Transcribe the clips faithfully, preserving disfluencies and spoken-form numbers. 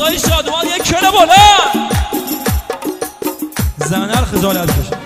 صدای شادمان یک کل بلند زنر خجالت کشم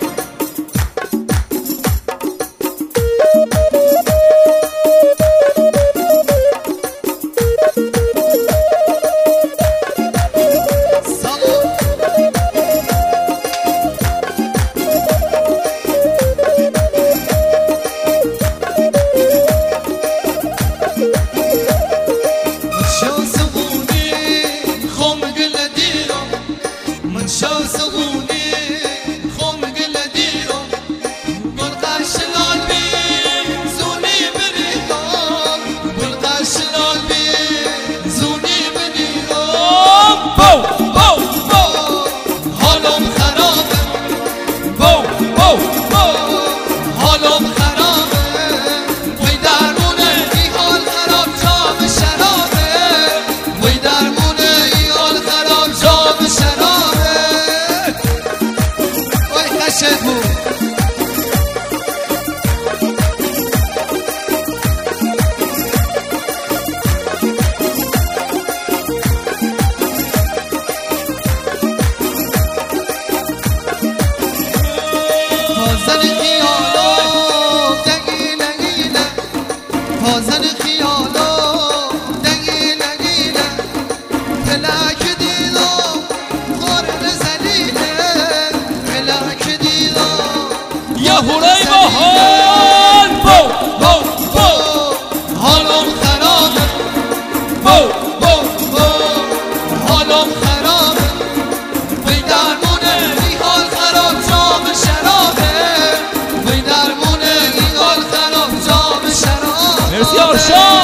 هورای با حال بو بو بو حالم خرابه بو بو بو حالم خرابه وی درمونه این حال خراب جام شرابه وی درمونه این حال خراب جام شرابه مرسی آرشان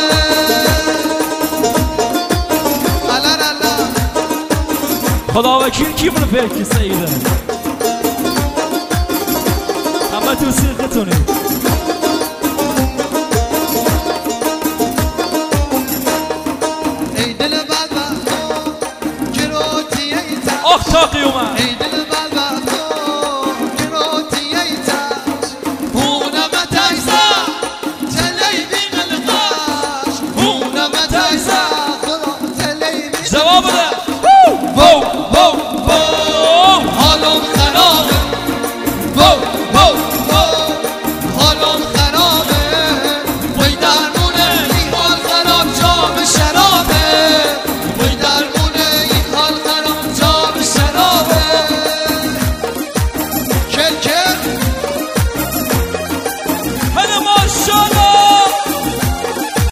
خدا وکیل کی bunu peki سیده اما تو سیختونه ای دل بدبختو گروتی ایتا آخ تاقی اومد ای دل بدبختو گروتی ایتا هونه متایزا تلی بی قلقاش هونه متایزا تلی بی جواب ده